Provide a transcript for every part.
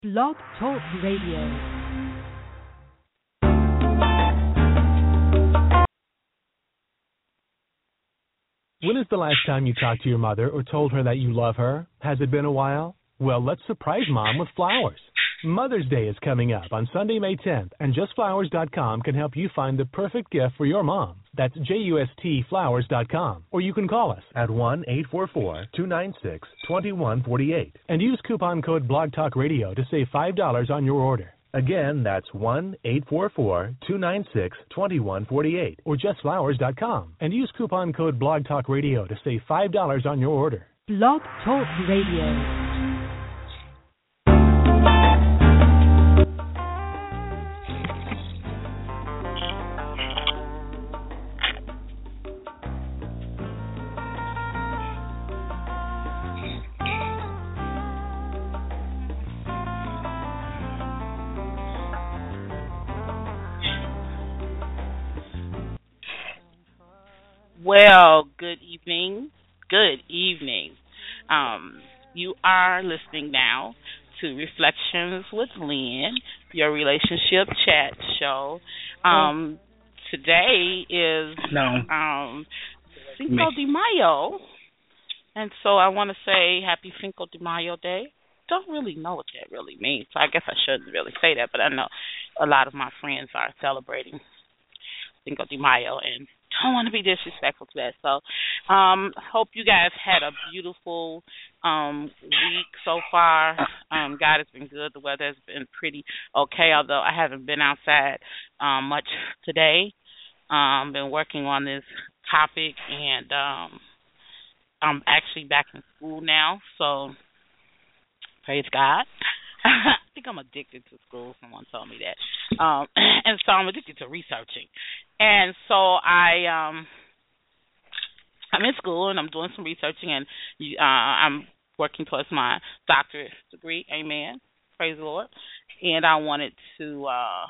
Blog Talk Radio. When is the last time you talked to your mother or told her that you love her? Has it been a while? Well, let's surprise Mom with flowers. Mother's Day is coming up on Sunday, May 10th, and JustFlowers.com can help you find the perfect gift for your mom. That's JUSTFlowers.com. Or you can call us at 1-844-296-2148 and use coupon code BlogTalkRadio to save $5 on your order. Again, that's 1-844-296-2148 or JustFlowers.com and use coupon code BlogTalkRadio to save $5 on your order. Blog Talk Radio. Well, good evening. Good evening. You are listening now to Reflections with Lynn, your relationship chat show. Today is Cinco de Mayo, and so I want to say Happy Cinco de Mayo Day. Don't really know what that really means, so I guess I shouldn't really say that, but I know a lot of my friends are celebrating Cinco de Mayo, and don't want to be disrespectful to that. So hope you guys had a beautiful week so far. God has been good. The weather has been pretty okay, although I haven't been outside much today. Been working on this topic, and I'm actually back in school now, so praise God. I think I'm addicted to school. Someone told me that. And so I'm addicted to researching. And so I'm in school, and I'm doing some researching, and I'm working towards my doctorate degree. Amen. Praise the Lord. And I wanted to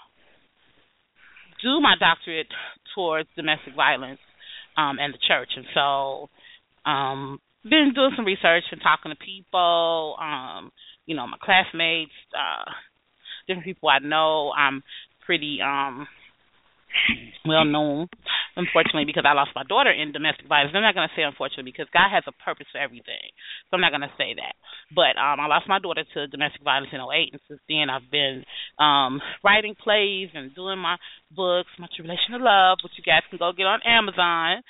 do my doctorate towards domestic violence and the church. And so been doing some research and talking to people, my classmates, different people I know. I'm pretty well known, unfortunately, because I lost my daughter in domestic violence. I'm not going to say unfortunately because God has a purpose for everything, so I'm not going to say that. But I lost my daughter to domestic violence in '08, and since then I've been writing plays and doing my books, My Tribulation of Love, which you guys can go get on Amazon,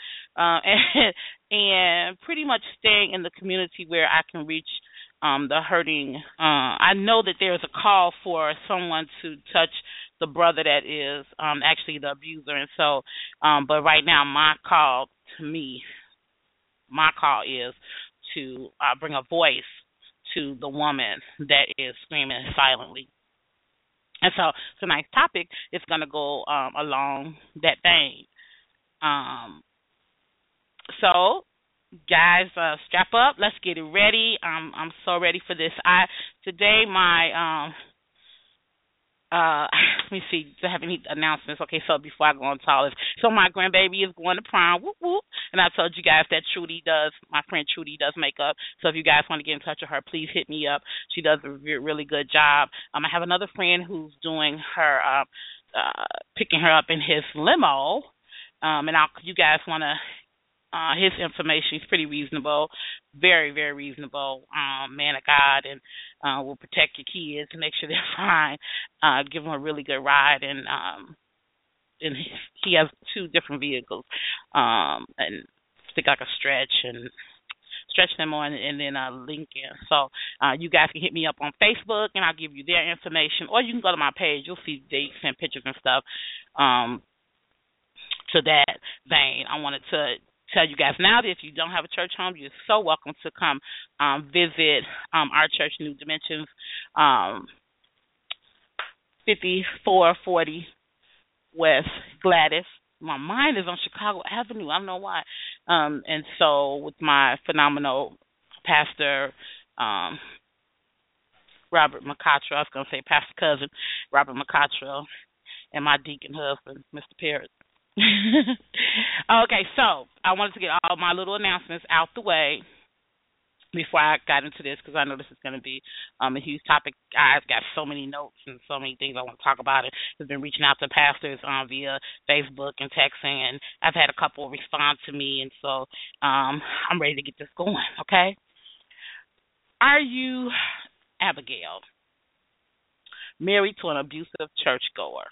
and pretty much staying in the community where I can reach the hurting. I know that there's a call for someone to touch the brother that is actually the abuser, and so, but right now my call is to bring a voice to the woman that is screaming silently. And so tonight's topic is going to go along that vein. So, guys, strap up. Let's get it ready. I'm so ready for this. Today my let me see. Do I have any announcements? Okay, so before I go on to all this, so my grandbaby is going to prom. Whoop whoop. And I told you guys that my friend Trudy does makeup. So if you guys want to get in touch with her, please hit me up. She does a really good job. I have another friend who's doing her picking her up in his limo. And you guys want to. His information is pretty reasonable, very, very reasonable. Man of God, and will protect your kids and make sure they're fine. Give them a really good ride, and he has two different vehicles, and stick like a stretch them on, and then a Lincoln. So you guys can hit me up on Facebook, and I'll give you their information, or you can go to my page. You'll see dates and pictures and stuff. To that vein, I wanted to tell you guys now that if you don't have a church home, you're so welcome to come visit our church, New Dimensions, 5440 West Gladys. My mind is on Chicago Avenue. I don't know why. And so with my phenomenal pastor, Robert McCottrell, I was going to say pastor cousin, Robert McCottrell, and my deacon husband, Mr. Parrott. Okay, so I wanted to get all my little announcements out the way. before I got into this, because I know this is going to be a huge topic. I've got so many notes and so many things I want to talk about. It has been reaching out to pastors via Facebook and texting, and I've had a couple respond to me, and so I'm ready to get this going. Okay, are you Abigail, married to an abusive churchgoer?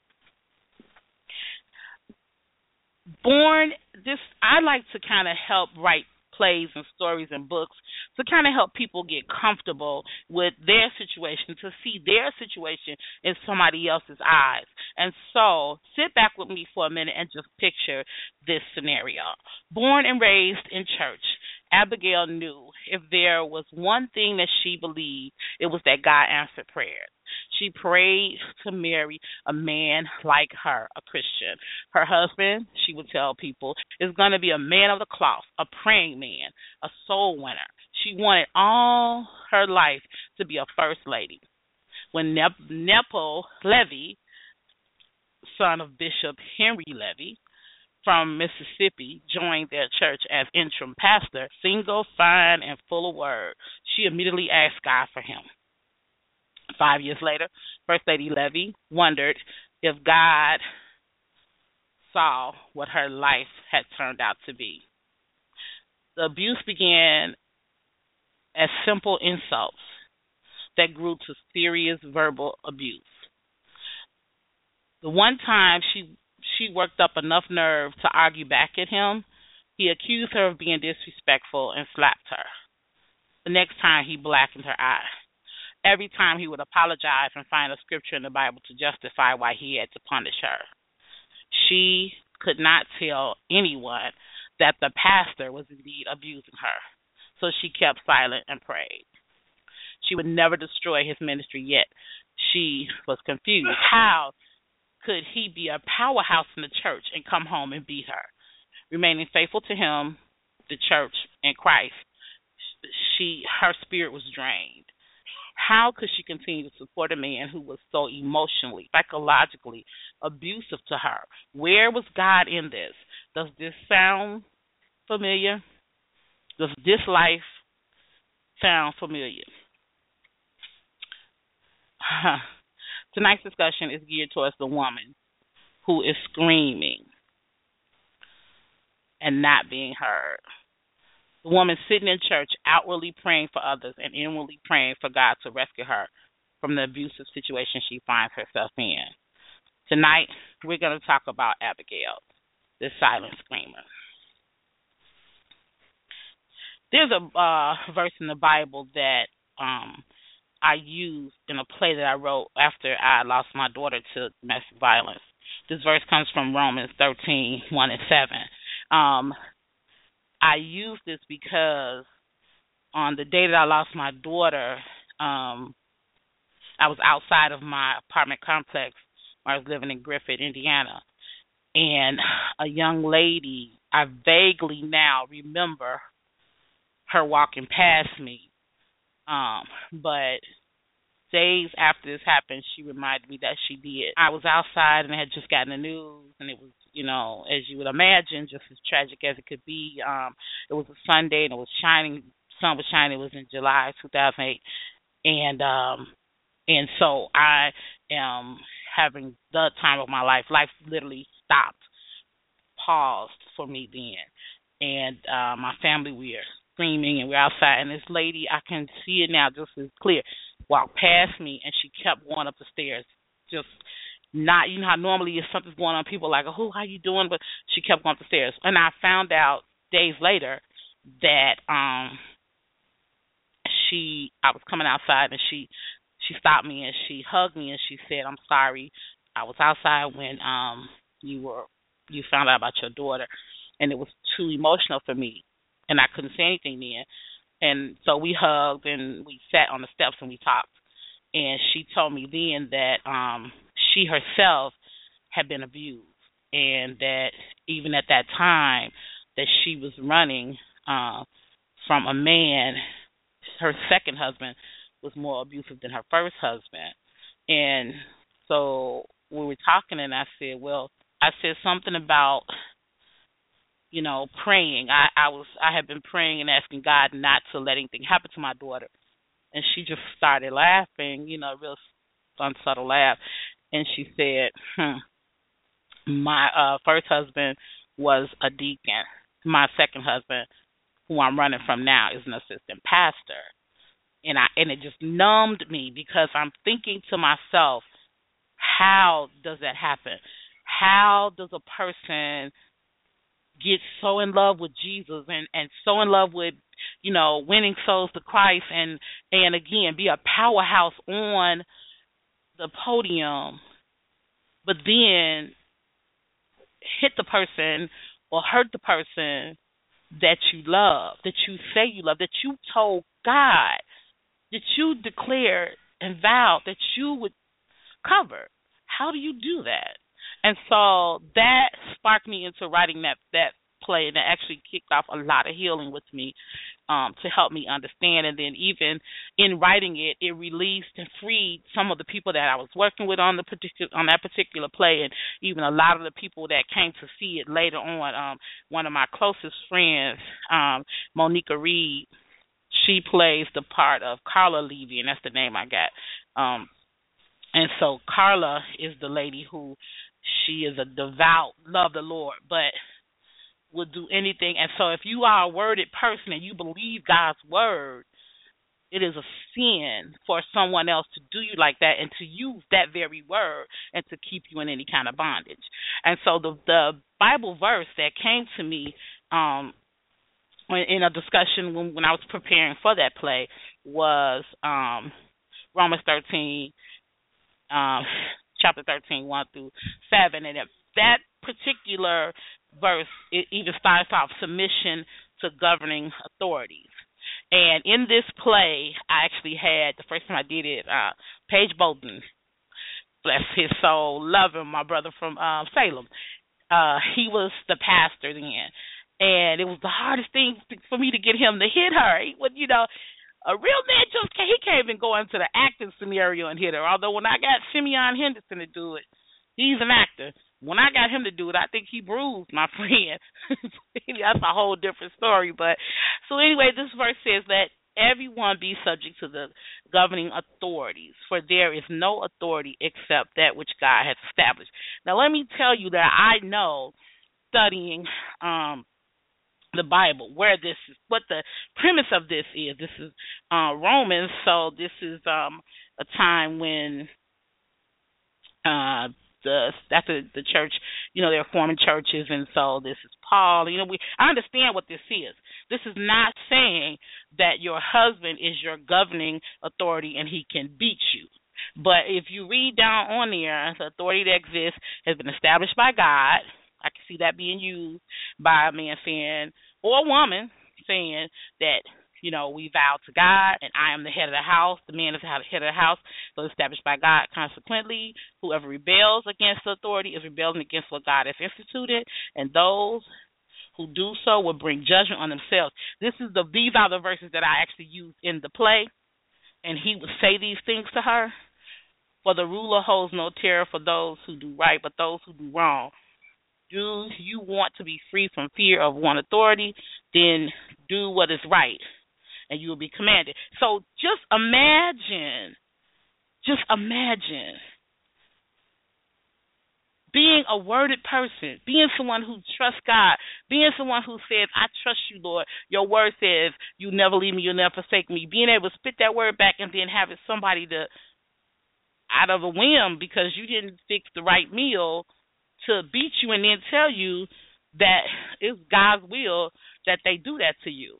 I like to kind of help write plays and stories and books to kind of help people get comfortable with their situation, to see their situation in somebody else's eyes. And so sit back with me for a minute and just picture this scenario. Born and raised in church, Abigail knew if there was one thing that she believed, it was that God answered prayers. She prayed to marry a man like her, a Christian. Her husband, she would tell people, is going to be a man of the cloth, a praying man, a soul winner. She wanted all her life to be a first lady. When Nepo Levy, son of Bishop Henry Levy from Mississippi, joined their church as interim pastor, single, fine, and full of word, she immediately asked God for him. 5 years later, First Lady Levy wondered if God saw what her life had turned out to be. The abuse began as simple insults that grew to serious verbal abuse. The one time she worked up enough nerve to argue back at him, he accused her of being disrespectful and slapped her. The next time, he blackened her eye. Every time, he would apologize and find a scripture in the Bible to justify why he had to punish her. She could not tell anyone that the pastor was indeed abusing her, so she kept silent and prayed. She would never destroy his ministry, yet she was confused. How could he be a powerhouse in the church and come home and beat her? Remaining faithful to him, the church, and Christ, her spirit was drained. How could she continue to support a man who was so emotionally, psychologically abusive to her? Where was God in this? Does this sound familiar? Does this life sound familiar? Tonight's discussion is geared towards the woman who is screaming and not being heard. The woman sitting in church, outwardly praying for others and inwardly praying for God to rescue her from the abusive situation she finds herself in. Tonight, we're going to talk about Abigail, the silent screamer. There's a verse in the Bible that I used in a play that I wrote after I lost my daughter to domestic violence. This verse comes from Romans 13:1 and 7. I used this because on the day that I lost my daughter, I was outside of my apartment complex where I was living in Griffith, Indiana, and a young lady, I vaguely now remember her walking past me, but days after this happened, she reminded me that she did. I was outside and I had just gotten the news, and it was, as you would imagine, just as tragic as it could be. It was a Sunday, and it was shining. Sun was shining. It was in July 2008, and so I am having the time of my life. Life literally stopped, paused for me then, and my family, we are screaming, and we're outside, and this lady, I can see it now just as clear, walked past me, and she kept going up the stairs, just not, how normally if something's going on, people are like, oh, how you doing? But she kept going up the stairs. And I found out days later that I was coming outside, and she stopped me, and she hugged me, and she said, I'm sorry, I was outside when you found out about your daughter, and it was too emotional for me, and I couldn't say anything then. And so we hugged, and we sat on the steps, and we talked. And she told me then that she herself had been abused, and that even at that time that she was running from a man, her second husband was more abusive than her first husband. And so we were talking, and I said something about praying. I had been praying and asking God not to let anything happen to my daughter. And she just started laughing, real unsubtle laugh. And she said, my first husband was a deacon. My second husband, who I'm running from now, is an assistant pastor. And it just numbed me because I'm thinking to myself, how does that happen? How does a person get so in love with Jesus and so in love with, winning souls to Christ and again, be a powerhouse on the podium, but then hit the person or hurt the person that you love, that you say you love, that you told God, that you declared and vowed that you would cover? How do you do that? And so that sparked me into writing that play, and that actually kicked off a lot of healing with me to help me understand. And then even in writing it, it released and freed some of the people that I was working with on that particular play, and even a lot of the people that came to see it later on. One of my closest friends, Monica Reed, she plays the part of Carla Levy, and that's the name I got. And so Carla is the lady who, she is a devout, love the Lord, but would do anything. And so if you are a worded person and you believe God's word, it is a sin for someone else to do you like that and to use that very word and to keep you in any kind of bondage. And so the Bible verse that came to me in a discussion when I was preparing for that play was Romans 13, chapter 13, 1 through 7. And that particular verse, it even starts off submission to governing authorities. And in this play, I actually had, the first time I did it, Paige Bolton, bless his soul, love him, my brother from Salem. He was the pastor then. And it was the hardest thing for me to get him to hit her. He would, a real man he can't even go into the acting scenario and hit her. Although when I got Simeon Henderson to do it, he's an actor. When I got him to do it, I think he bruised my friend. That's a whole different story. But so anyway, this verse says that everyone be subject to the governing authorities, for there is no authority except that which God has established. Now, let me tell you that I know, studying the Bible, where this is, what the premise of this is. This is Romans, so this is a time when after the church, they're forming churches, and so this is Paul. I understand what this is. This is not saying that your husband is your governing authority and he can beat you. But if you read down on there, the authority that exists has been established by God. I can see that being used by a man saying, or a woman saying that, we vow to God and I am the head of the house. The man is the head of the house, so established by God. Consequently, whoever rebels against the authority is rebelling against what God has instituted, and those who do so will bring judgment on themselves. These are the verses that I actually used in the play, and he would say these things to her. For the ruler holds no terror for those who do right, but those who do wrong. Do you want to be free from fear of one authority? Then do what is right, and you will be commanded. So just imagine being a worded person, being someone who trusts God, being someone who says, I trust you, Lord. Your word says, you never leave me, you'll never forsake me. Being able to spit that word back and then having somebody to, out of a whim because you didn't fix the right meal, to beat you and then tell you that it's God's will that they do that to you.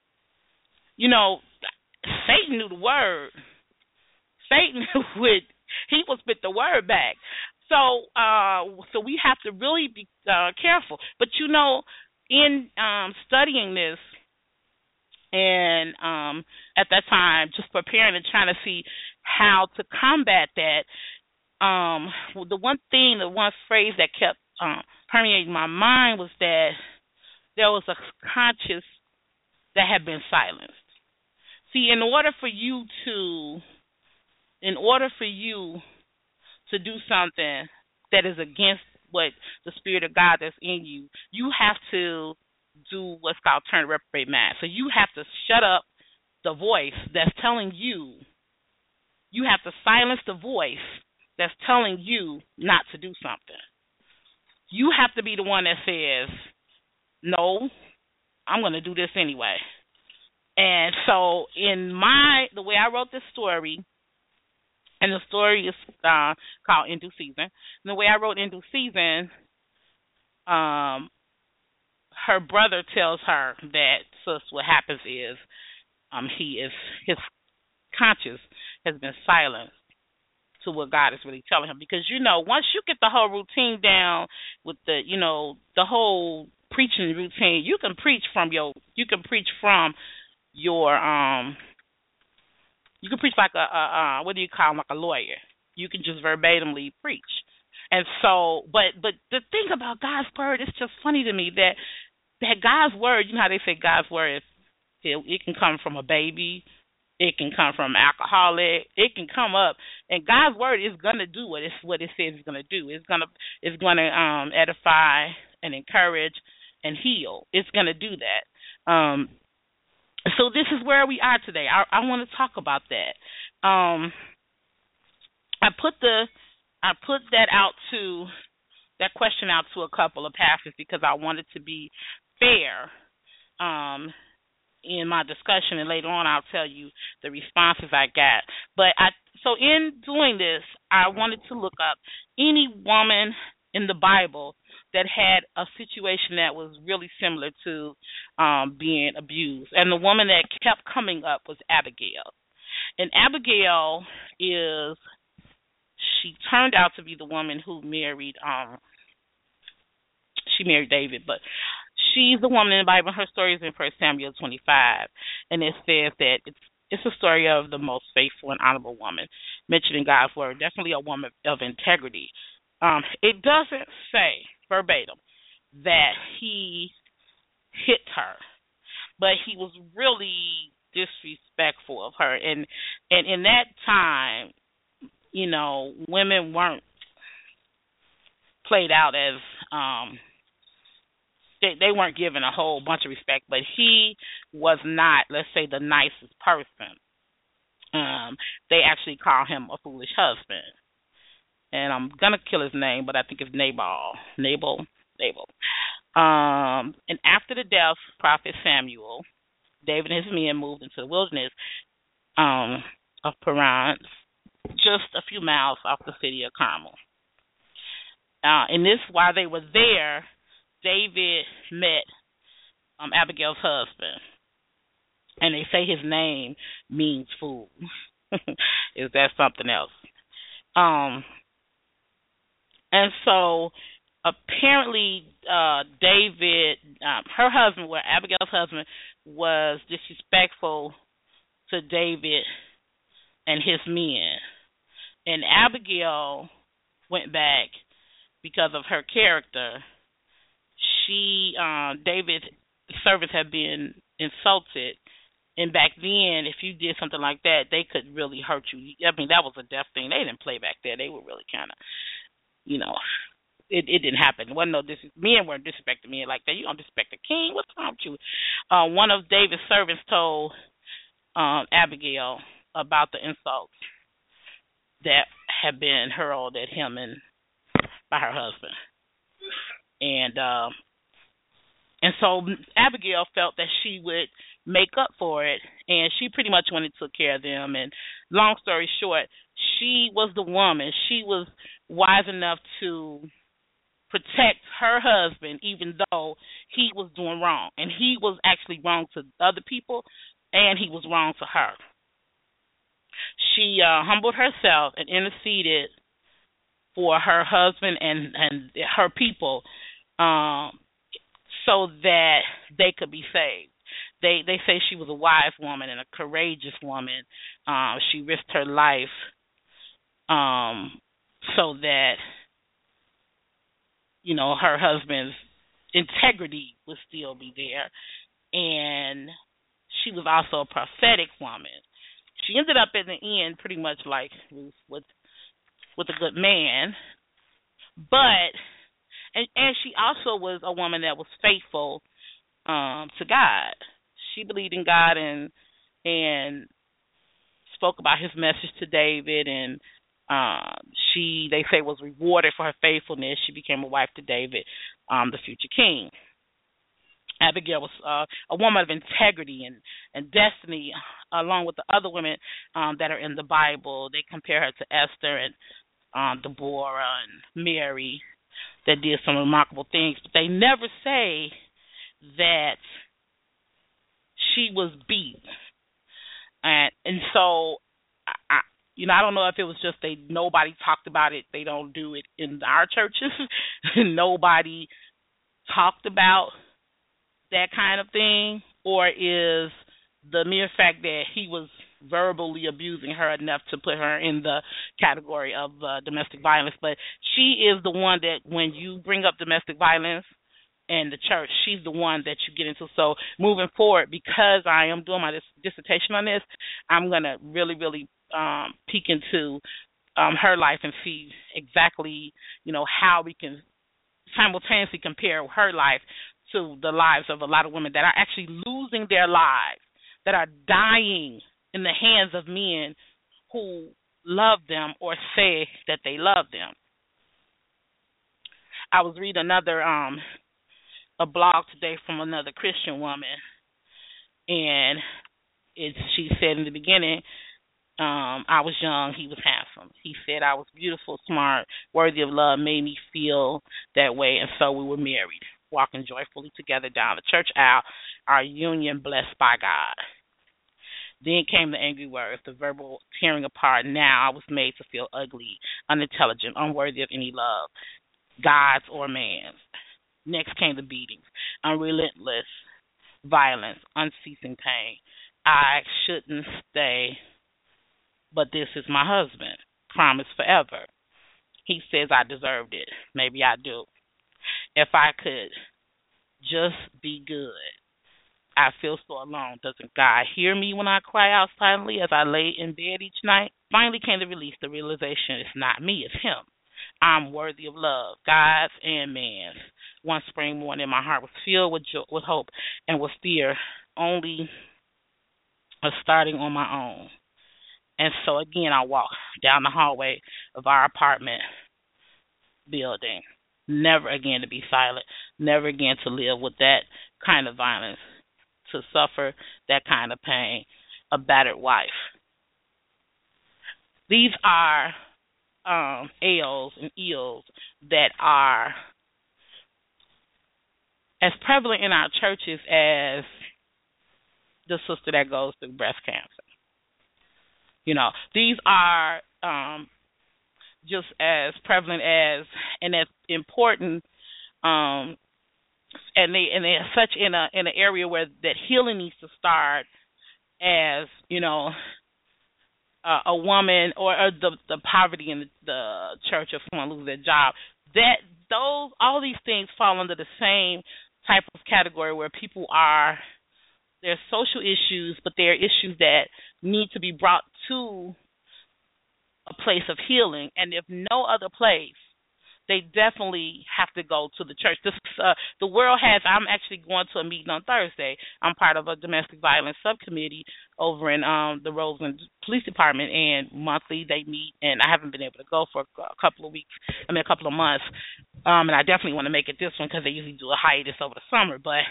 Satan knew the word. Satan he will spit the word back. So we have to really be careful. But in studying this and at that time just preparing and trying to see how to combat that, the one phrase that kept permeating my mind was that there was a conscience that had been silenced. See, in order for you to do something that is against what the Spirit of God that's in you, you have to do what's called turn reprobate mind. So you have to shut up the voice that's telling you. You have to silence the voice that's telling you not to do something. You have to be the one that says, no, I'm going to do this anyway. And so the way I wrote this story, and the story is called In Due Season. And the way I wrote In Due Season, her brother tells her that, sis, what happens is his conscience has been silenced to what God is really telling him. Because, once you get the whole routine down with the whole preaching routine, you can preach from your you can preach like a what do you call them, like a lawyer. You can just verbatimly preach. And so, but the thing about God's word, it's just funny to me that God's word, you know how they say God's word it can come from a baby, it can come from an alcoholic, it can come up, and God's word is gonna do what it says it's gonna do. It's gonna edify and encourage and heal. It's gonna do that. So this is where we are today. I want to talk about that. I put that question out to a couple of pastors because I wanted to be fair in my discussion, and later on I'll tell you the responses I got. So in doing this, I wanted to look up any woman in the Bible that had a situation that was really similar to being abused. And the woman that kept coming up was Abigail. And Abigail she turned out to be the woman who married David, but she's the woman in the Bible. Her story is in 1 Samuel 25, and it says that it's a story of the most faithful and honorable woman mentioned in God's word, definitely a woman of integrity. It doesn't say verbatim that he hit her, but he was really disrespectful of her. And in that time, women weren't played out as they weren't given a whole bunch of respect, but he was not, let's say, the nicest person. They actually call him a foolish husband. And I'm going to kill his name, but I think it's Nabal. And after the death of Prophet Samuel, David and his men moved into the wilderness of Paran, just a few miles off the city of Carmel. And while they were there, David met Abigail's husband. And they say his name means fool. Is that something else? And so apparently David, her husband, Abigail's husband, was disrespectful to David and his men. And Abigail went back because of her character. David's servants had been insulted. And back then, if you did something like that, they could really hurt you. I mean, that was a death thing. They didn't play back there. They were really kind of, it didn't happen. Men weren't disrespecting men like that. You don't disrespect the king. What's wrong with you? One of David's servants told Abigail about the insults that had been hurled at him by her husband. And so Abigail felt that she would make up for it, and she pretty much went and took care of them. And long story short, she was the woman. She was wise enough to protect her husband, even though he was doing wrong. And he was actually wrong to other people, and he was wrong to her. She humbled herself and interceded for her husband and her people so that they could be saved. They say she was a wise woman and a courageous woman. She risked her life so that, her husband's integrity would still be there. And she was also a prophetic woman. She ended up in the end pretty much like Ruth with a good man. But And she also was a woman that was faithful to God. She believed in God and spoke about his message to David, and she, they say, was rewarded for her faithfulness. She became a wife to David, the future king. Abigail was a woman of integrity and destiny, along with the other women that are in the Bible. They compare her to Esther and Deborah and Mary that did some remarkable things, but they never say that she was beat. And so, I don't know if it was just nobody talked about it. They don't do it in our churches. Nobody talked about that kind of thing, or is the mere fact that he was verbally abusing her enough to put her in the category of domestic violence. But she is the one that when you bring up domestic violence in the church, she's the one that you get into. So moving forward, because I am doing my dissertation on this, I'm going to really, really peek into her life and see exactly, how we can simultaneously compare her life to the lives of a lot of women that are actually losing their lives, that are dying in the hands of men who love them or say that they love them. I was reading another a blog today from another Christian woman, and she said in the beginning, I was young, he was handsome. He said I was beautiful, smart, worthy of love, made me feel that way, and so we were married, walking joyfully together down the church aisle, our union blessed by God. Then came the angry words, the verbal tearing apart. Now I was made to feel ugly, unintelligent, unworthy of any love, God's or man's. Next came the beatings, unrelentless violence, unceasing pain. I shouldn't stay, but this is my husband, promised forever. He says I deserved it. Maybe I do. If I could just be good. I feel so alone. Doesn't God hear me when I cry out silently as I lay in bed each night? Finally came the release, the realization it's not me, it's him. I'm worthy of love, God's and man's. One spring morning, my heart was filled with hope and with fear, only of starting on my own. And so again, I walked down the hallway of our apartment building, never again to be silent, never again to live with that kind of violence, to suffer that kind of pain, a battered wife. These are ails and ills that are as prevalent in our churches as the sister that goes through breast cancer. These are just as prevalent as and as important, and they're such in an area where that healing needs to start, as a woman or the poverty in the church, if someone loses their job. All these things fall under the same type of category where people there's social issues, but they're issues that need to be brought to a place of healing. And if no other place, they definitely have to go to the church. The world has, I'm actually going to a meeting on Thursday. I'm part of a domestic violence subcommittee over in the Roseland Police Department, and monthly they meet, and I haven't been able to go for a couple of months. And I definitely want to make it this one because they usually do a hiatus over the summer. But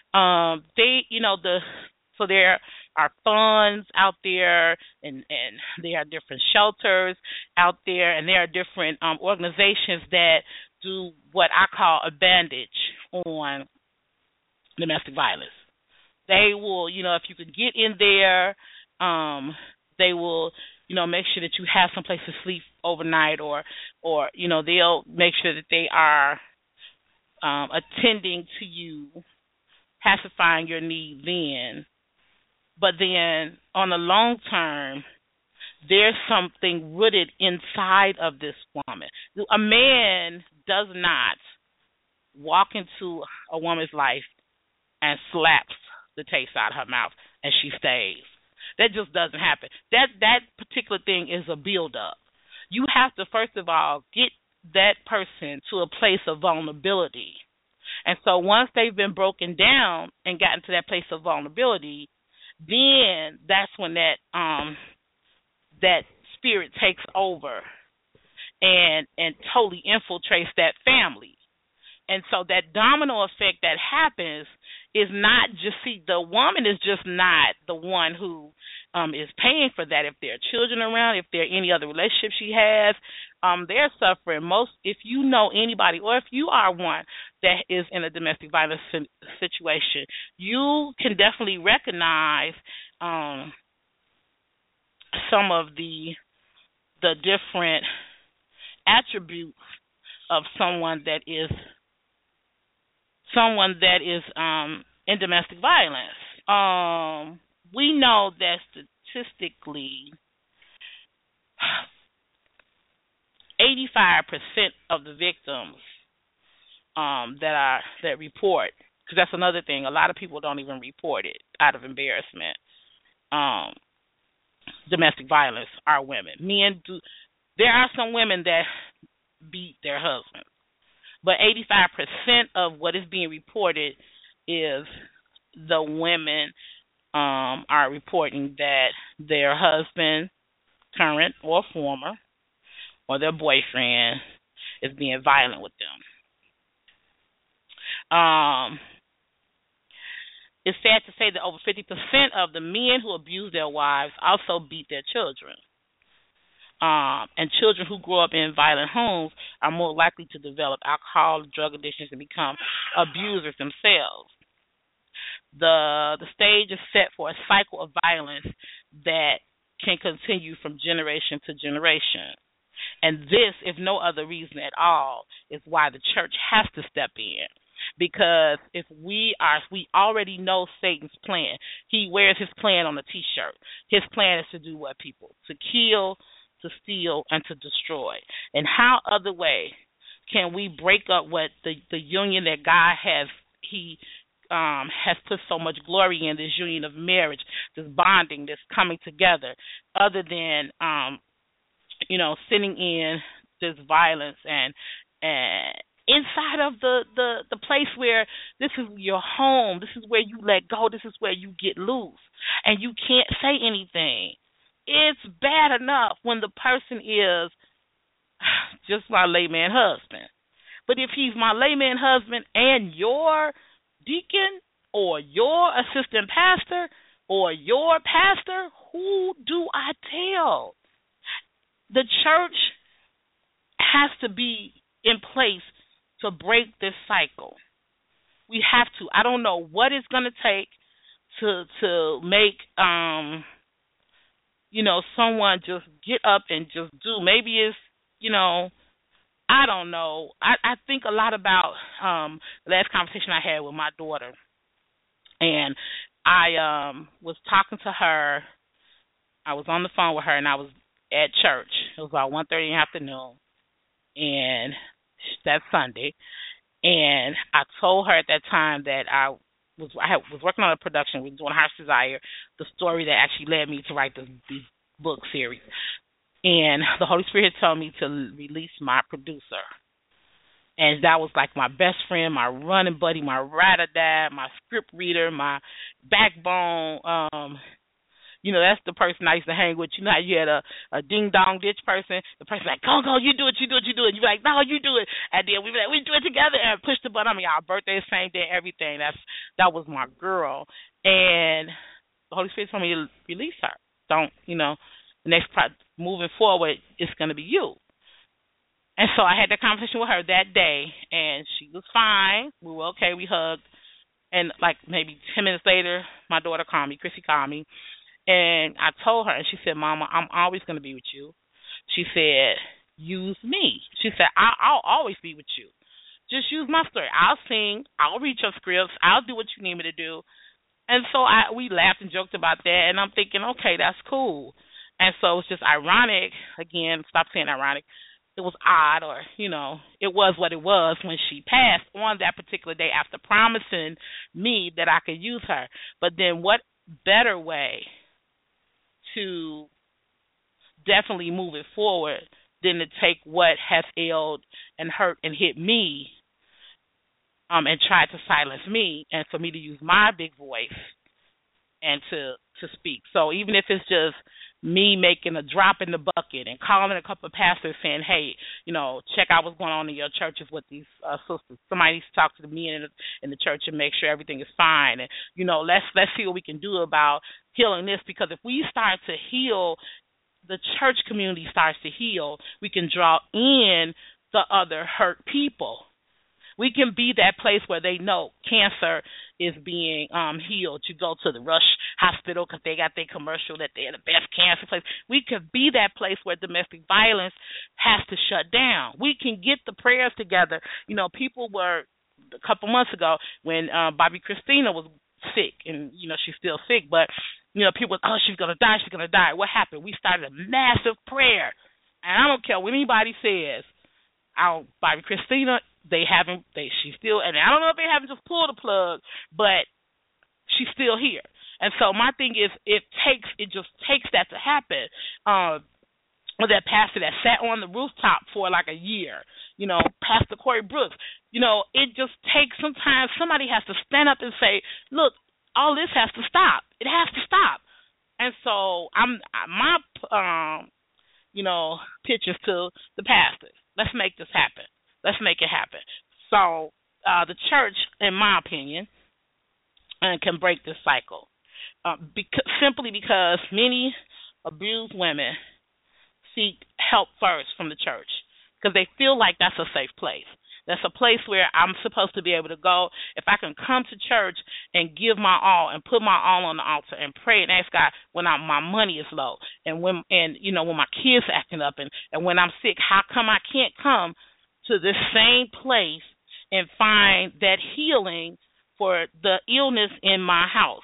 so there are funds out there, and there are different shelters out there, and there are different organizations that do what I call a bandage on domestic violence. They will, if you could get in there, they will, make sure that you have some place to sleep overnight, or they'll make sure that they are attending to you, pacifying your needs then. But then on the long term, there's something rooted inside of this woman. A man does not walk into a woman's life and slaps the taste out of her mouth and she stays. That just doesn't happen. That particular thing is a build-up. You have to, first of all, get that person to a place of vulnerability. And so once they've been broken down and gotten to that place of vulnerability, then that's when that spirit takes over and totally infiltrates that family. And so that domino effect that happens is not just, see, the woman is just not the one who is paying for that. If there are children around, if there are any other relationships she has, they're suffering. If you know anybody, or if you are one that is in a domestic violence situation, you can definitely recognize some of the different attributes of someone that is in domestic violence. We know that statistically, 85% of the victims that report, because that's another thing, a lot of people don't even report it out of embarrassment. Domestic violence are women. Men do. There are some women that beat their husbands, but 85% of what is being reported is the women are reporting that their husband, current or former, or their boyfriend is being violent with them. It's sad to say that over 50% of the men who abuse their wives also beat their children. And children who grow up in violent homes are more likely to develop alcohol, drug addictions, and become abusers themselves. The stage is set for a cycle of violence that can continue from generation to generation. And this, if no other reason at all, is why the church has to step in. Because if we already know Satan's plan. He wears his plan on a T-shirt. His plan is to do what, people? To kill, to steal, and to destroy. And how other way can we break up what the union that God has put so much glory in, this union of marriage, this bonding, this coming together, other than sitting in this violence and inside of the place where this is your home, this is where you let go, this is where you get loose, and you can't say anything. It's bad enough when the person is just my layman husband. But if he's my layman husband and your deacon or your assistant pastor or your pastor, who do I tell? The church has to be in place to break this cycle. We have to. I don't know what it's going to take to make someone just get up and just do. Maybe it's I don't know. I think a lot about the last conversation I had with my daughter, and I was talking to her. I was on the phone with her, and I was at church. It was about 1:30 in the afternoon, and that's Sunday. And I told her at that time that I was working on a production. We were doing Heart's Desire, the story that actually led me to write this book series. And the Holy Spirit told me to release my producer. And that was like my best friend, my running buddy, my ride or die, my script reader, my backbone. That's the person I used to hang with. You know how you had a ding-dong ditch person? The person like, go, you do it. And you'd be like, no, you do it. And then we'd be like, we do it together and push the button. I mean, our birthday, same day, everything. That was my girl. And the Holy Spirit told me to release her. Don't, the next part, moving forward, it's going to be you. And so I had that conversation with her that day, and she was fine. We were okay. We hugged. And like maybe 10 minutes later, my daughter called me, Chrissy called me, and I told her, and she said, Mama, I'm always going to be with you. She said, use me. She said, I'll always be with you. Just use my story. I'll sing. I'll read your scripts. I'll do what you need me to do. And so we laughed and joked about that, and I'm thinking, okay, that's cool. And so it was just ironic. Again, stop saying ironic. It was odd, or, it was what it was when she passed on that particular day after promising me that I could use her. But then what better way to definitely move it forward than to take what has ailed and hurt and hit me, and try to silence me, and for me to use my big voice and to speak. So even if it's just me making a drop in the bucket and calling a couple of pastors saying, hey, check out what's going on in your churches with these sisters. Somebody needs to talk to the men in the church and make sure everything is fine. And, let's see what we can do about healing this, because if we start to heal, the church community starts to heal, we can draw in the other hurt people. We can be that place where they know cancer is being healed. You go to the Rush Hospital because they got their commercial that they're the best cancer place. We could be that place where domestic violence has to shut down. We can get the prayers together. People were, a couple months ago when Bobby Christina was sick, and, she's still sick, but, people, she's going to die, she's going to die. What happened? We started a massive prayer. And I don't care what anybody says. Bobby Christina, she's still, and I don't know if they haven't just pulled the plug, but she's still here. And so my thing is, it just takes that to happen. Or that pastor that sat on the rooftop for like a year, Pastor Corey Brooks, it just takes, sometimes somebody has to stand up and say, look, all this has to stop. It has to stop. And so my pitch is to the pastors. Let's make this happen. Let's make it happen. So the church, in my opinion, can break this cycle simply because many abused women seek help first from the church because they feel like that's a safe place. That's a place where I'm supposed to be able to go. If I can come to church and give my all and put my all on the altar and pray and ask God when my money is low and when my kids are acting up and when I'm sick, how come I can't come to this same place and find that healing for the illness in my house?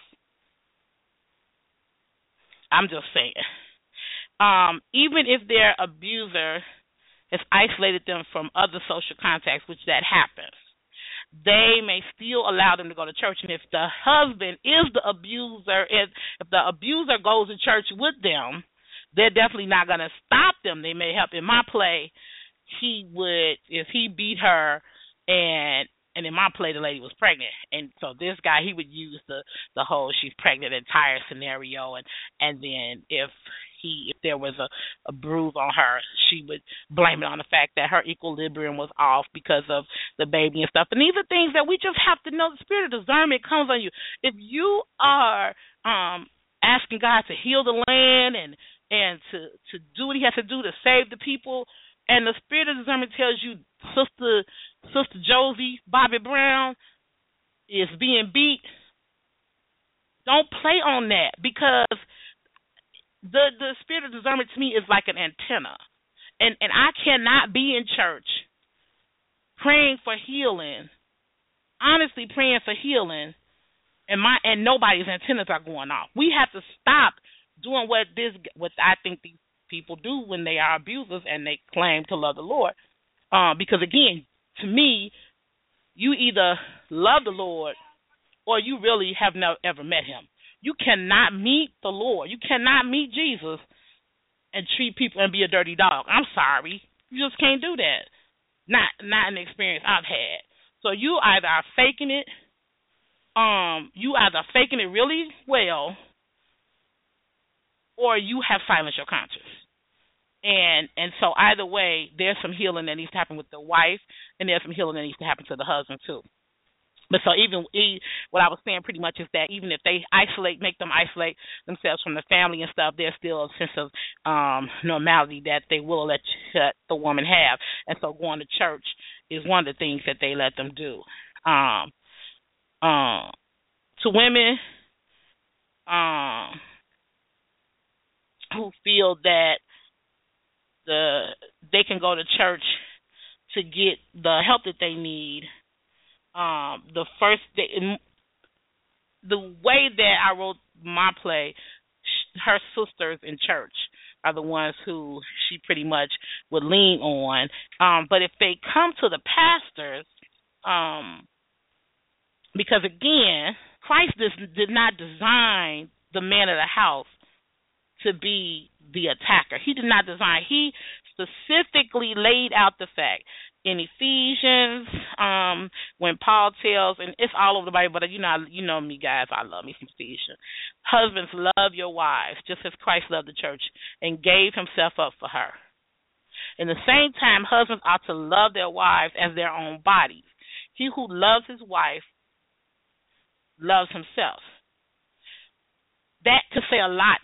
I'm just saying. Even if their abuser has isolated them from other social contacts, which that happens, they may still allow them to go to church. And if the husband is the abuser, if the abuser goes to church with them, they're definitely not going to stop them. They may help. In my play, he would, if he beat her and in my play the lady was pregnant, and so this guy, he would use the whole she's pregnant entire scenario, and then if there was a bruise on her, she would blame it on the fact that her equilibrium was off because of the baby and stuff. And these are things that we just have to know. The spirit of discernment comes on you. If you are asking God to heal the land and to do what he has to do to save the people, and the spirit of discernment tells you Sister Josie Bobby Brown is being beat, don't play on that, because the spirit of discernment to me is like an antenna. And I cannot be in church praying for healing, honestly praying for healing, and nobody's antennas are going off. We have to stop doing what I think these people do when they are abusers and they claim to love the Lord. Because again, to me, you either love the Lord or you really have never ever met him. You cannot meet the Lord. You cannot meet Jesus and treat people and be a dirty dog. I'm sorry. You just can't do that. Not an experience I've had. So you either are faking it, really well, or you have silenced your conscience. And so either way, there's some healing that needs to happen with the wife, and there's some healing that needs to happen to the husband too. But so what I was saying pretty much is that even if they make them isolate themselves from the family and stuff, there's still a sense of normality that they will let the woman have. And so going to church is one of the things that they let them do. To women who feel that they can go to church to get the help that they need, the way that I wrote my play, her sisters in church are the ones who she pretty much would lean on. But if they come to the pastors, because again, Christ did not design the man of the house to be the attacker. He did not design. He specifically laid out the fact in Ephesians, when Paul tells, and it's all over the Bible, but you know me, guys, I love me some Ephesians. Husbands, love your wives, just as Christ loved the church and gave himself up for her. In the same time, husbands ought to love their wives as their own bodies. He who loves his wife loves himself. That could say a lot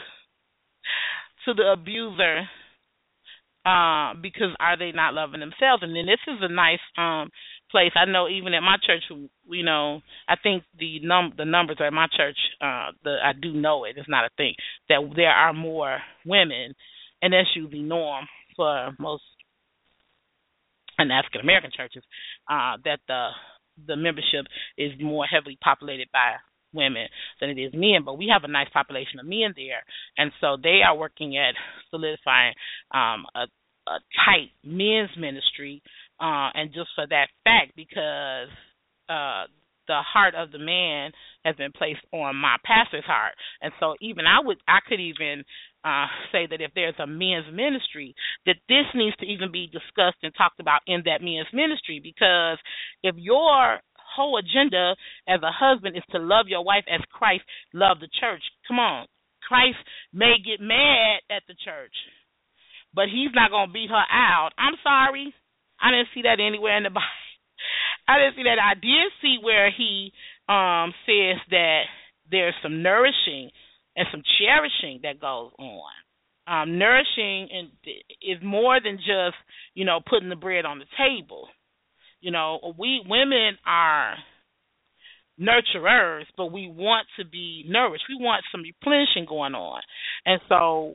to the abuser, because are they not loving themselves? And then this is a nice place. I know even at my church, I think the numbers at my church, I do know it. It's not a thing that there are more women, and that's usually norm for most African American churches, that the membership is more heavily populated by women than it is men. But we have a nice population of men there, and so they are working at solidifying a tight men's ministry, and just for that fact, because the heart of the man has been placed on my pastor's heart, and so even I could even say that if there's a men's ministry, that this needs to even be discussed and talked about in that men's ministry, because if your whole agenda as a husband is to love your wife as Christ loved the church, come on, Christ may get mad at the church, but he's not going to beat her out. I'm sorry. I didn't see that anywhere in the Bible. I didn't see that. I did see where he says that there's some nourishing and some cherishing that goes on. Nourishing is more than just, putting the bread on the table. We women are nurturers, but we want to be nourished. We want some replenishing going on. And so,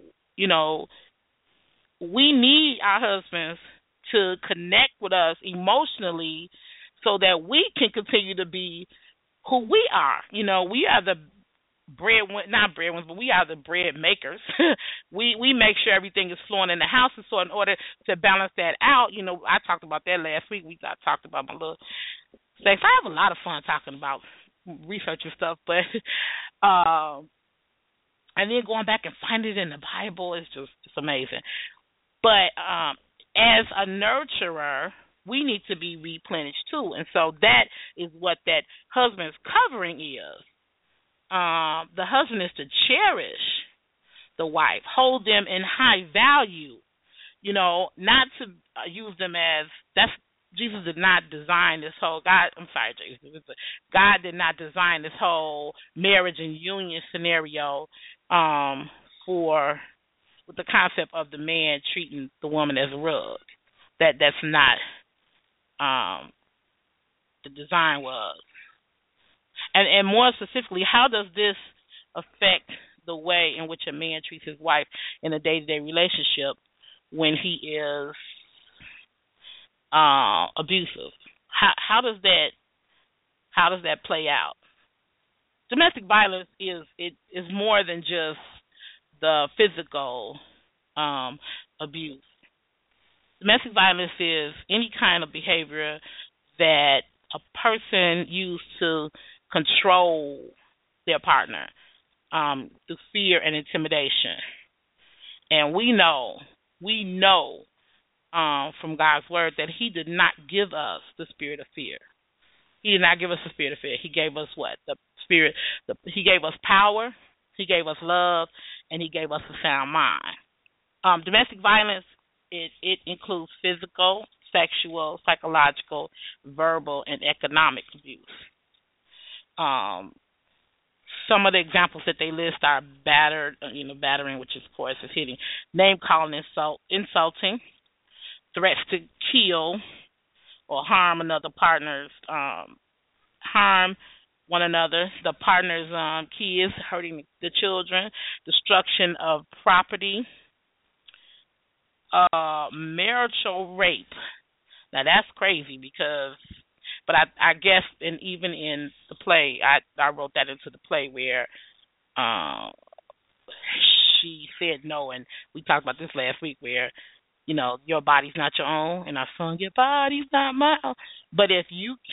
we need our husbands to connect with us emotionally so that we can continue to be who we are. We are the not breadwinners, but we are the bread makers. we make sure everything is flowing in the house, and so in order to balance that out, I talked about that last week. We talked about my little sex. I have a lot of fun talking about research and stuff, but and then going back and finding it in the Bible is it's amazing. But as a nurturer, we need to be replenished too, and so that is what that husband's covering is. The husband is to cherish the wife, hold them in high value, not to use them as Jesus did not design this whole God did not design this whole marriage and union scenario with the concept of the man treating the woman as a rug. That's not the design was. And more specifically, how does this affect the way in which a man treats his wife in a day-to-day relationship when he is abusive? How does that play out? Domestic violence is more than just the physical abuse. Domestic violence is any kind of behavior that a person used to control their partner through fear and intimidation. And we know from God's word that he did not give us the spirit of fear. He did not give us the spirit of fear. He gave us what? He gave us power, he gave us love, and he gave us a sound mind. Domestic violence, it includes physical, sexual, psychological, verbal, and economic abuse. Some of the examples that they list are battering, which of course is hitting, name calling, insulting, threats to kill or harm another partner's, harm one another, the partner's kids, hurting the children, destruction of property, marital rape. Now that's crazy but I guess, and even in the play, I wrote that into the play where she said no, and we talked about this last week where, your body's not your own, and I sung your body's not my own. But if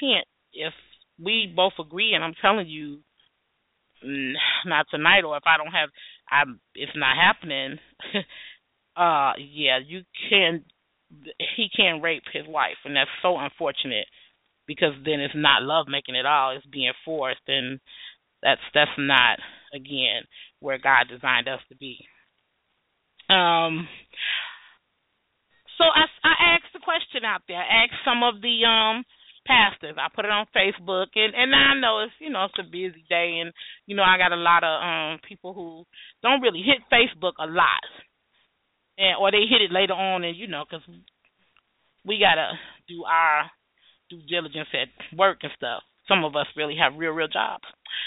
we both agree, and I'm telling you, not tonight, or if I don't have, it's not happening, Yeah, he can rape his wife, and that's so unfortunate because then it's not love making at all, it's being forced, and that's not, again, where God designed us to be. So I asked the question out there. I asked some of the pastors. I put it on Facebook, and I know it's a busy day, and I got a lot of people who don't really hit Facebook a lot, or they hit it later on, and because we gotta do our due diligence at work and stuff. Some of us really have real jobs,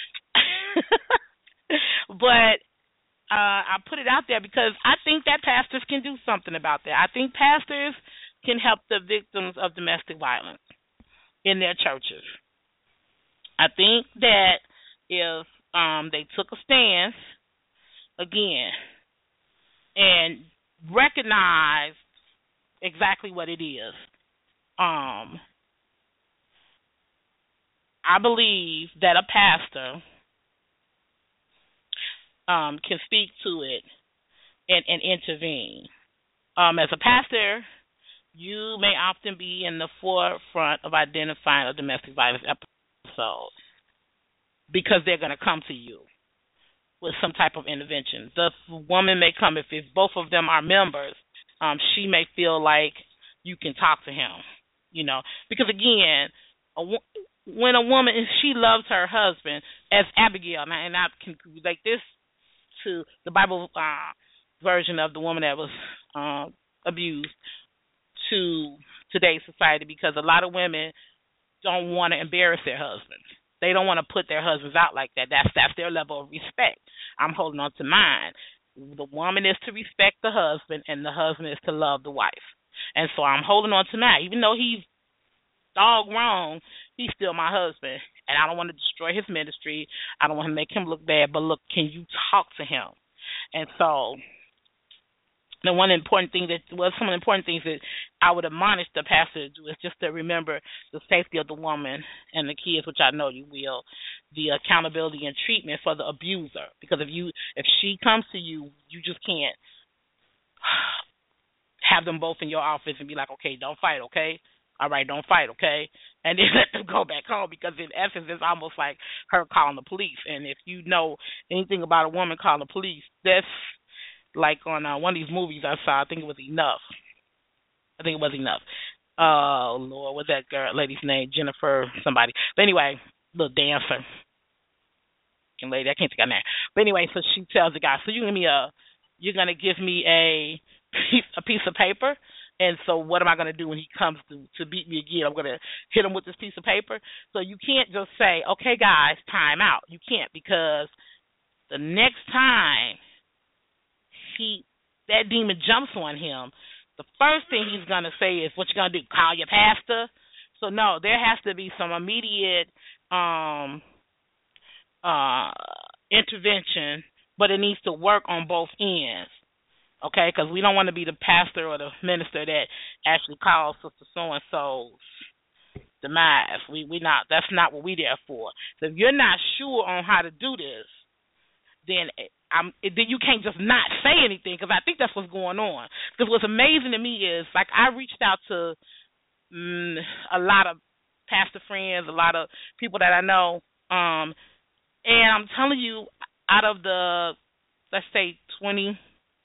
but I put it out there because I think that pastors can do something about that. I think pastors can help the victims of domestic violence in their churches. I think that if they took a stance, again, and recognized exactly what it is, I believe that a pastor can speak to it and intervene. As a pastor, you may often be in the forefront of identifying a domestic violence episode because they're going to come to you with some type of intervention. The woman may come, if both of them are members, she may feel like you can talk to him, because again, when a woman, she loves her husband, as Abigail, and I can relate this to the Bible version of the woman that was abused to today's society, because a lot of women don't want to embarrass their husbands. They don't want to put their husbands out like that. That's their level of respect. I'm holding on to mine. The woman is to respect the husband, and the husband is to love the wife. And so I'm holding on to mine. Even though he's dog wrong, he's still my husband, and I don't want to destroy his ministry. I don't want to make him look bad, but look, can you talk to him? And so some of the important things that I would admonish the pastor to do is just to remember the safety of the woman and the kids, which I know you will, the accountability and treatment for the abuser, because if she comes to you, you just can't have them both in your office and be like, okay, don't fight, okay? All right, don't fight, okay? And then let them go back home, because in essence, it's almost like her calling the police. And if you know anything about a woman calling the police, that's like on one of these movies I saw. I think it was Enough. Oh, Lord, what's that lady's name? Jennifer somebody. But anyway, little dancer. Lady, I can't think of her name. But anyway, so she tells the guy, so you're going to give me a piece of paper? And so what am I going to do when he comes to beat me again? I'm going to hit him with this piece of paper. So you can't just say, okay, guys, time out. You can't, because the next time that demon jumps on him, the first thing he's going to say is, what you going to do, call your pastor? So, no, there has to be some immediate intervention, but it needs to work on both ends. Okay, because we don't want to be the pastor or the minister that actually calls Sister So-and-so's demise. That's not what we're there for. So if you're not sure on how to do this, then you can't just not say anything, because I think that's what's going on. Because what's amazing to me is, like, I reached out to a lot of pastor friends, a lot of people that I know, and I'm telling you, out of the, let's say, 20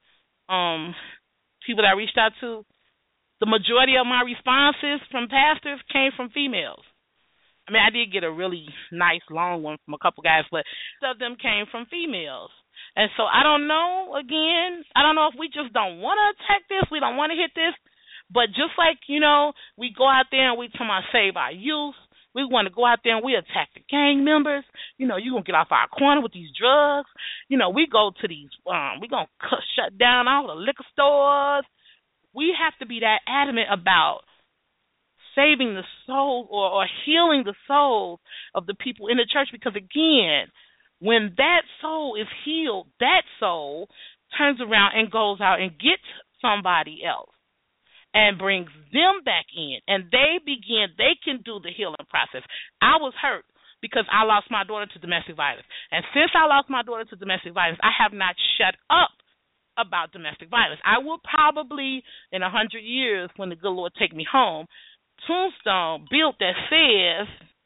people that I reached out to, the majority of my responses from pastors came from females. I mean, I did get a really nice long one from a couple guys, but some of them came from females. And so I don't know, again, I don't know if we just don't want to attack this, we don't want to hit this, but just like, we go out there and we tell them save our youth, we want to go out there and we attack the gang members. You're going to get off our corner with these drugs. We go to these, we're going to shut down all the liquor stores. We have to be that adamant about saving the soul or healing the souls of the people in the church, because, again, when that soul is healed, that soul turns around and goes out and gets somebody else and brings them back in, and they can do the healing process. I was hurt because I lost my daughter to domestic violence, and since I lost my daughter to domestic violence, I have not shut up about domestic violence. I will probably, in 100 years, when the good Lord take me home, tombstone built that says,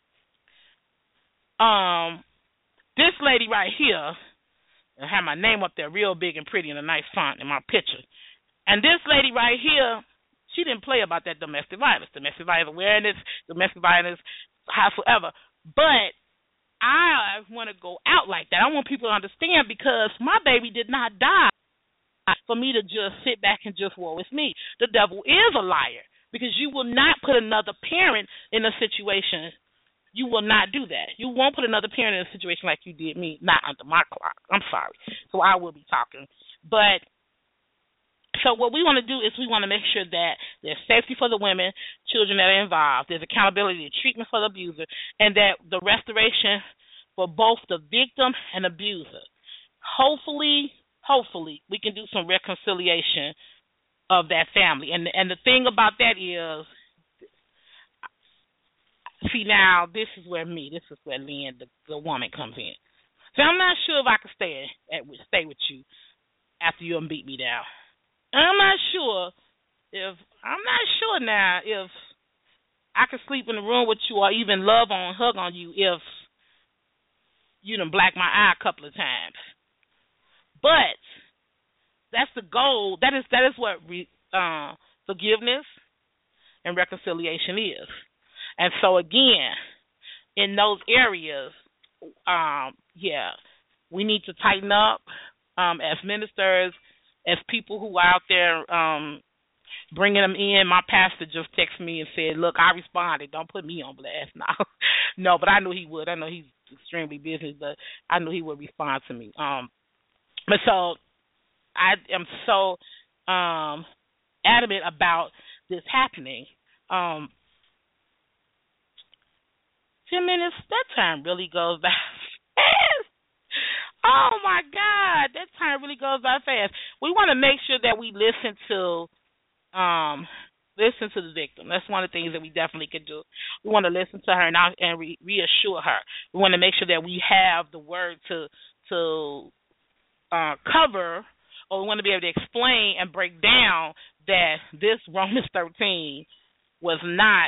this lady right here, and have my name up there real big and pretty in a nice font in my picture. And this lady right here, she didn't play about that domestic violence awareness, domestic violence, howsoever. But I want to go out like that. I want people to understand, because my baby did not die for me to just sit back and just, woe is me. The devil is a liar, because you will not put another parent in a situation. You will not do that. You won't put another parent in a situation like you did me, not under my clock. I'm sorry. So I will be talking. But so what we want to do is we want to make sure that there's safety for the women, children that are involved, there's accountability and treatment for the abuser, and that the restoration for both the victim and abuser. Hopefully, we can do some reconciliation of that family. And the thing about that is, see, now, this is where Lynn, the woman, comes in. So I'm not sure if I can stay with you after you beat me down. I'm not sure now if I can sleep in the room with you or even hug on you if you done blacked my eye a couple of times. But that's the goal. That is what forgiveness and reconciliation is. And so, again, in those areas, we need to tighten up as ministers, as people who are out there bringing them in. My pastor just texted me and said, look, I responded. Don't put me on blast now. No, but I knew he would. I know he's extremely busy, but I knew he would respond to me. But so I am so adamant about this happening. 10 minutes, that time really goes by fast. Oh, my God, that time really goes by fast. We want to make sure that we listen to the victim. That's one of the things that we definitely could do. We want to listen to her and reassure her. We want to make sure that we have the word to cover, or we want to be able to explain and break down that this Romans 13 was not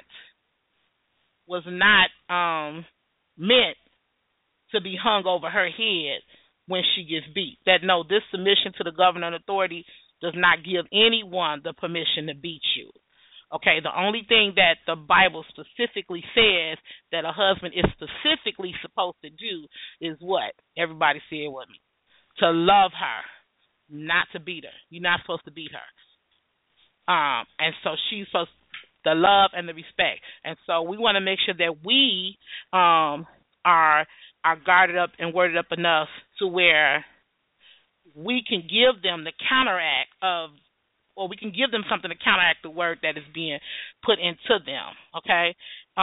meant to be hung over her head when she gets beat. That no, this submission to the governing authority does not give anyone the permission to beat you. Okay, the only thing that the Bible specifically says that a husband is specifically supposed to do is what? Everybody say it with me. To love her, not to beat her. You're not supposed to beat her. And so she's supposed the love and the respect. And so we want to make sure that we are guarded up and worded up enough to where we can give them the counteract of, or we can give them something to counteract the word that is being put into them, okay?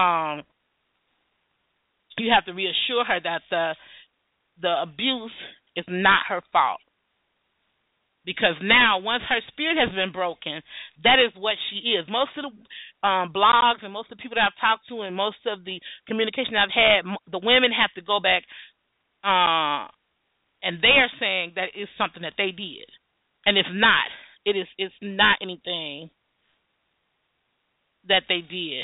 You have to reassure her that the abuse is not her fault. Because now, once her spirit has been broken, that is what she is. Most of the blogs and most of the people that I've talked to and most of the communication I've had, the women have to go back and they are saying that it's something that they did. And it's not. It's not anything that they did.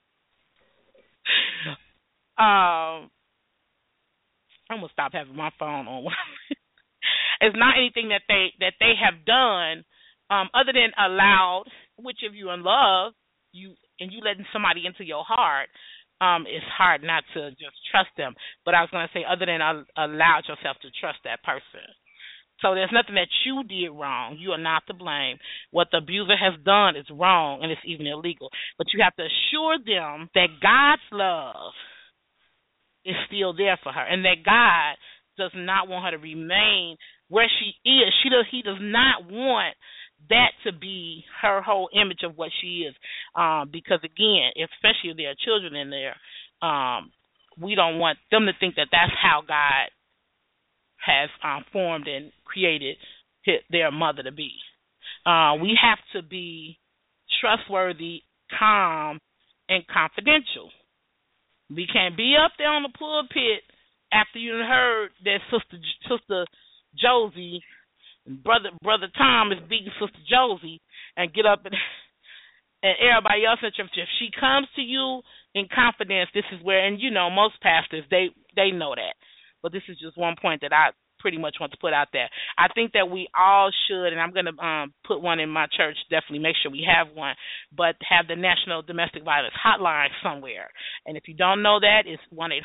I'm going to stop having my phone on. It's not anything that they have done other than allowed, which if you're in love, you letting somebody into your heart, it's hard not to just trust them. But I was going to say other than allowed yourself to trust that person. So there's nothing that you did wrong. You are not to blame. What the abuser has done is wrong and it's even illegal. But you have to assure them that God's love is still there for her and that God does not want her to remain where she is. He does not want that to be her whole image of what she is. Because, again, especially if there are children in there, we don't want them to think that that's how God has formed and created their mother to be. We have to be trustworthy, calm, and confidential. We can't be up there on the pulpit after you heard that Sister Josie Brother Tom is beating Sister Josie and get up and everybody else in church. If she comes to you in confidence, this is where, and most pastors, they know that. But this is just one point that I pretty much want to put out there. I think that we all should, and I'm going to put one in my church, definitely make sure we have one, but have the National Domestic Violence Hotline somewhere. And if you don't know that, it's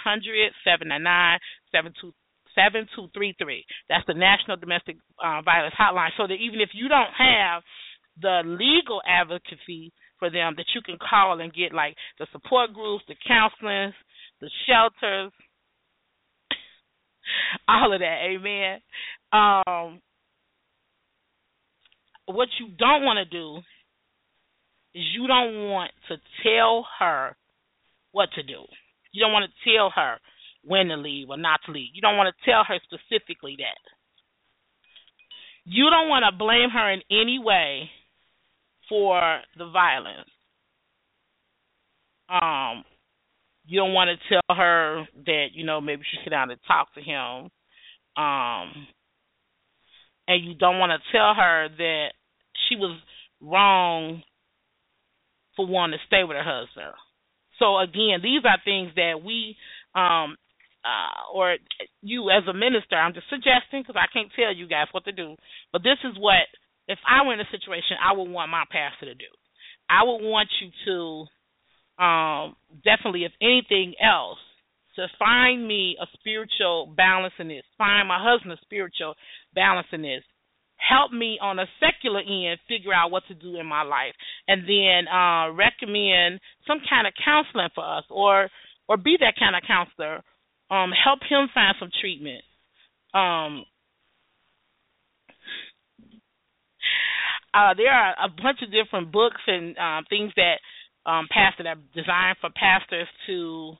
1-800-799-7233. That's the National Domestic Violence Hotline, so that even if you don't have the legal advocacy for them, that you can call and get like the support groups, the counselings, the shelters, all of that. Amen. What you don't want to do is you don't want to tell her what to do. You don't want to tell her when to leave or not to leave. You don't want to tell her specifically that. You don't want to blame her in any way for the violence. You don't want to tell her that, maybe she sit down and talk to him. And you don't want to tell her that she was wrong for wanting to stay with her husband. So, again, these are things that we, or you as a minister, I'm just suggesting, because I can't tell you guys what to do. But this is what, if I were in a situation, I would want my pastor to do. I would want you to, definitely, if anything else, to find me a spiritual balance in this. Find my husband a spiritual balance in this. Help me on a secular end figure out what to do in my life, and then recommend some kind of counseling for us, or be that kind of counselor. Help him find some treatment. There are a bunch of different books and things that pastors that are designed for pastors to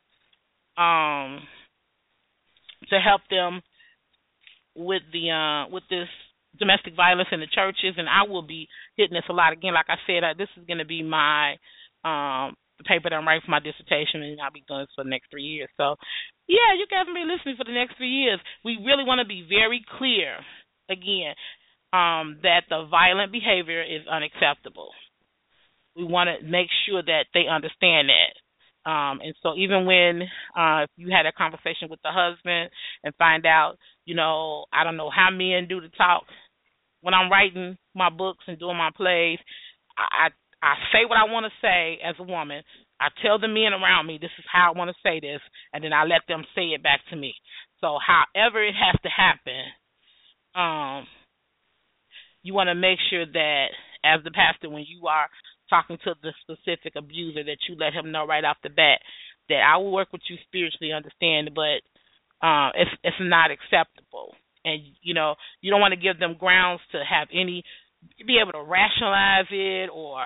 help them with this domestic violence in the churches, and I will be hitting this a lot. Again, like I said, this is going to be my the paper that I'm writing for my dissertation, and I'll be doing this for the next 3 years. So, yeah, you guys will be listening for the next 3 years. We really want to be very clear, again, that the violent behavior is unacceptable. We want to make sure that they understand that. And so even when if you had a conversation with the husband and find out, I don't know how men do the talk. When I'm writing my books and doing my plays, I say what I want to say as a woman. I tell the men around me, this is how I want to say this, and then I let them say it back to me. So however it has to happen, you want to make sure that as the pastor, when you are talking to the specific abuser, that you let him know right off the bat that I will work with you spiritually, understand, but it's not acceptable. And, you don't want to give them grounds to have be able to rationalize it, or,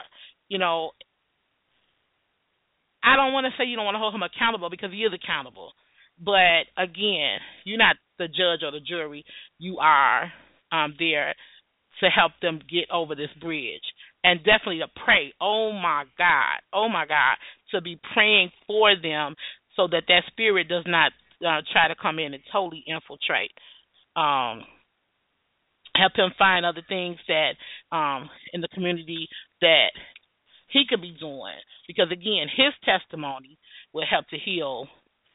I don't want to say you don't want to hold him accountable, because he is accountable. But, again, you're not the judge or the jury. You are there to help them get over this bridge. And definitely to pray, oh my God, to be praying for them so that spirit does not try to come in and totally infiltrate. Help him find other things that in the community that he could be doing. Because, again, his testimony will help to heal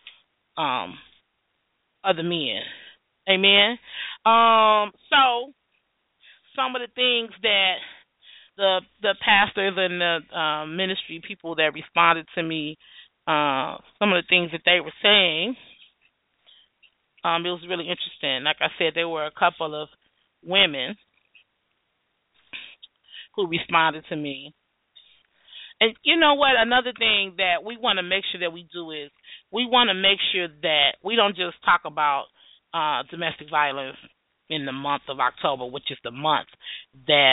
other men. Amen? So some of the things that the pastors and the ministry people that responded to me, some of the things that they were saying, it was really interesting. Like I said, there were a couple of women who responded to me. And you know what? Another thing that we want to make sure that we do is we want to make sure that we don't just talk about domestic violence in the month of October, which is the month that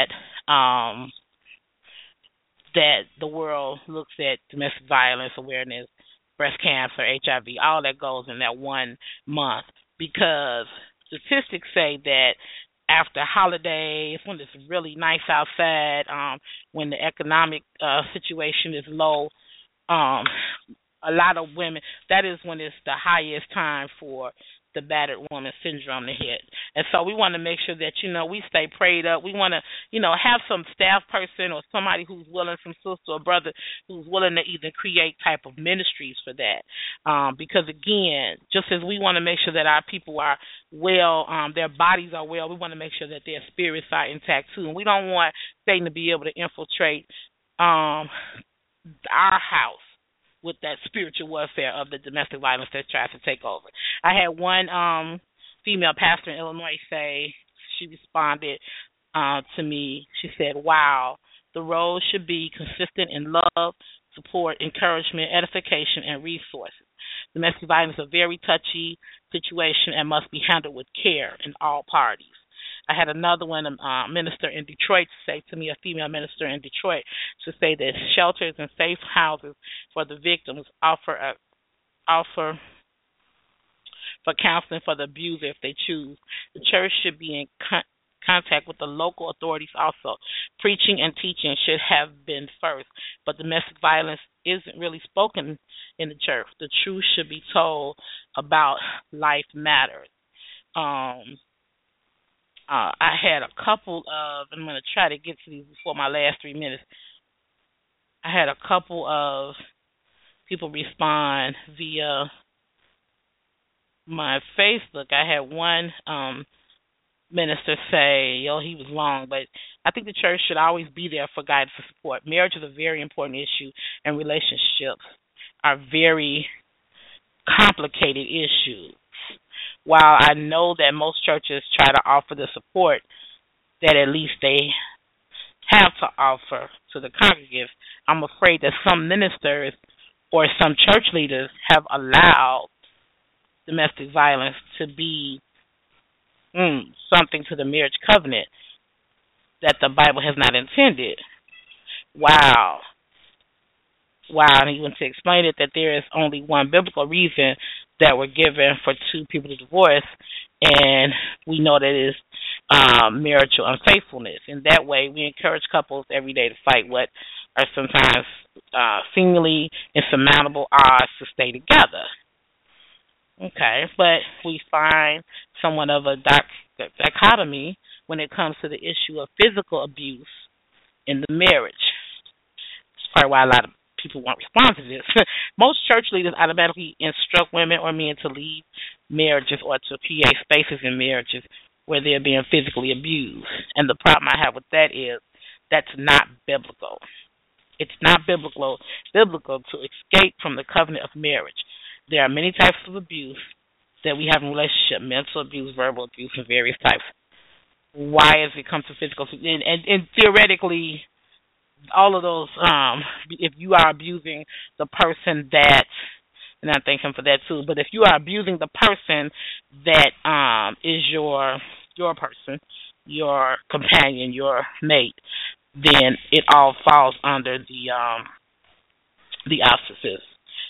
that the world looks at domestic violence awareness, breast cancer, HIV, all that goes in that 1 month, because statistics say that after holidays, when it's really nice outside, when the economic situation is low, a lot of women, that is when it's the highest time for the battered woman syndrome to hit. And so we want to make sure that, we stay prayed up. We want to, have some staff person or somebody who's willing, some sister or brother who's willing to even create type of ministries for that. Because, again, just as we want to make sure that our people are well, their bodies are well, we want to make sure that their spirits are intact, too. And we don't want Satan to be able to infiltrate our house with that spiritual warfare of the domestic violence that tries to take over. I had one female pastor in Illinois say, she responded to me, she said, wow, the role should be consistent in love, support, encouragement, edification, and resources. Domestic violence is a very touchy situation and must be handled with care in all parties. I had another one, a minister in Detroit, say to me, a female minister in Detroit, to say that shelters and safe houses for the victims offer for counseling for the abuser if they choose. The church should be in contact with the local authorities also. Preaching and teaching should have been first, but domestic violence isn't really spoken in the church. The truth should be told about life matters. I had a couple of, I'm going to try to get to these before my last 3 minutes. I had a couple of people respond via my Facebook. I had one minister say, he was long, but I think the church should always be there for guidance and support. Marriage is a very important issue, and relationships are very complicated issues. While I know that most churches try to offer the support that at least they have to offer to the congregants, I'm afraid that some ministers or some church leaders have allowed domestic violence to be something to the marriage covenant that the Bible has not intended. Wow. And even to explain it, that there is only one biblical reason that were given for two people to divorce, and we know that it is marital unfaithfulness. In that way, we encourage couples every day to fight what are sometimes seemingly insurmountable odds to stay together. Okay, but we find somewhat of a dichotomy when it comes to the issue of physical abuse in the marriage. That's probably why a lot of people won't respond to this. Most church leaders automatically instruct women or men to leave marriages or to create spaces in marriages where they're being physically abused. And the problem I have with that is that's not biblical. It's not biblical to escape from the covenant of marriage. There are many types of abuse that we have in relationship: mental abuse, verbal abuse, and various types. Why has it come to physical? And theoretically, all of those, if you are abusing the person that, and I thank him for that too, but if you are abusing the person that is your person, your companion, your mate, then it all falls under the auspices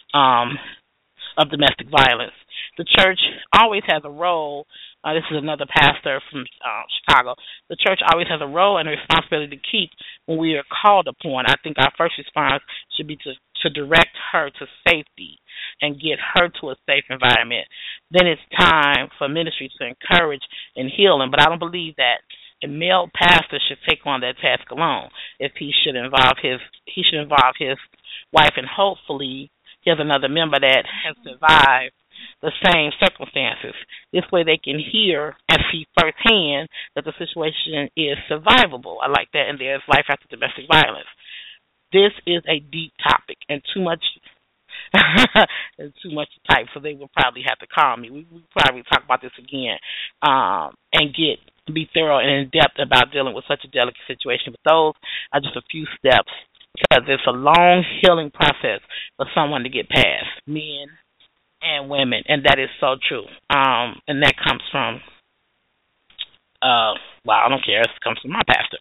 of domestic violence. The church always has a role. This is another pastor from Chicago. The church always has a role and a responsibility to keep when we are called upon. I think our first response should be to direct her to safety and get her to a safe environment. Then it's time for ministry to encourage and heal him. But I don't believe that a male pastor should take on that task alone. If he should involve his wife, and hopefully he has another member that has survived the same circumstances. This way they can hear and see firsthand that the situation is survivable. I like that. And there's life after domestic violence. This is a deep topic and too much to type, so they will probably have to call me. We probably talk about this again and be thorough and in-depth about dealing with such a delicate situation. But those are just a few steps, because it's a long healing process for someone to get past, men and women, and that is so true. And that comes from, I don't care. It comes from my pastor.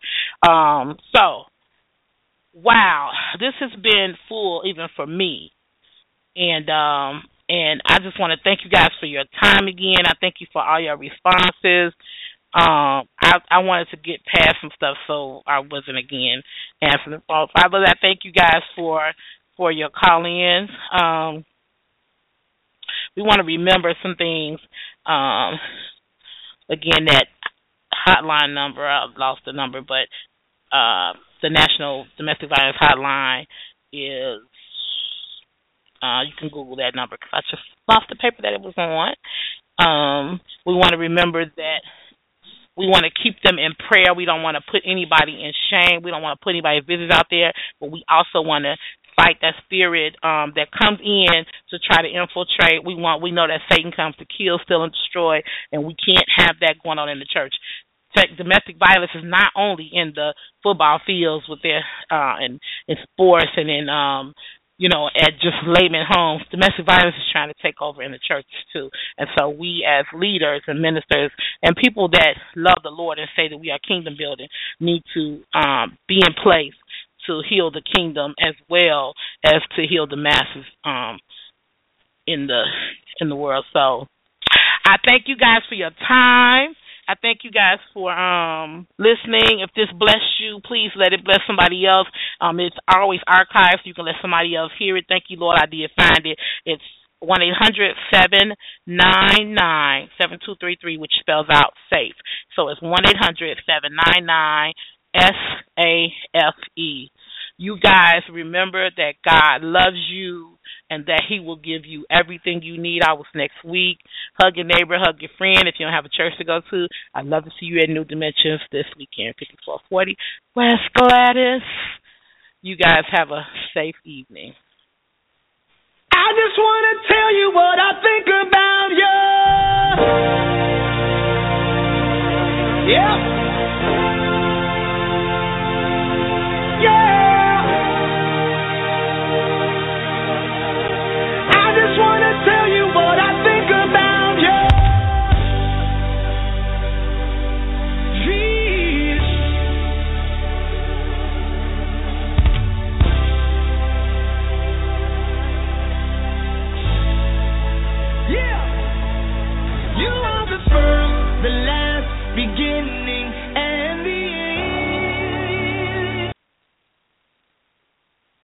Wow, this has been full even for me. And I just want to thank you guys for your time again. I thank you for all your responses. I wanted to get past some stuff, so I wasn't again answering the phone. But I thank you guys for your call-ins. We want to remember some things. Again, that hotline number, I lost the number, but the National Domestic Violence Hotline is, you can Google that number because I just lost the paper that it was on. We want to remember that we want to keep them in prayer. We don't want to put anybody in shame. We don't want to put anybody's business out there, but we also want to fight that spirit that comes in to try to infiltrate. We know that Satan comes to kill, steal, and destroy, and we can't have that going on in the church. Domestic violence is not only in the football fields with their in sports and in at just layman homes. Domestic violence is trying to take over in the churches too. And so we as leaders and ministers and people that love the Lord and say that we are kingdom building need to be in place to heal the kingdom as well as to heal the masses in the world. So I thank you guys for your time. I thank you guys for listening. If this blessed you, please let it bless somebody else. It's always archived, so you can let somebody else hear it. Thank you, Lord. I did find it. It's 1-800-799-7233, which spells out SAFE. So it's 1-800-799-SAFE. You guys remember that God loves you and that he will give you everything you need. I was next week. Hug your neighbor, hug your friend. If you don't have a church to go to, I'd love to see you at New Dimensions this weekend, 5440 West Gladys. You guys have a safe evening. I just want to tell you what I think about you. Yeah.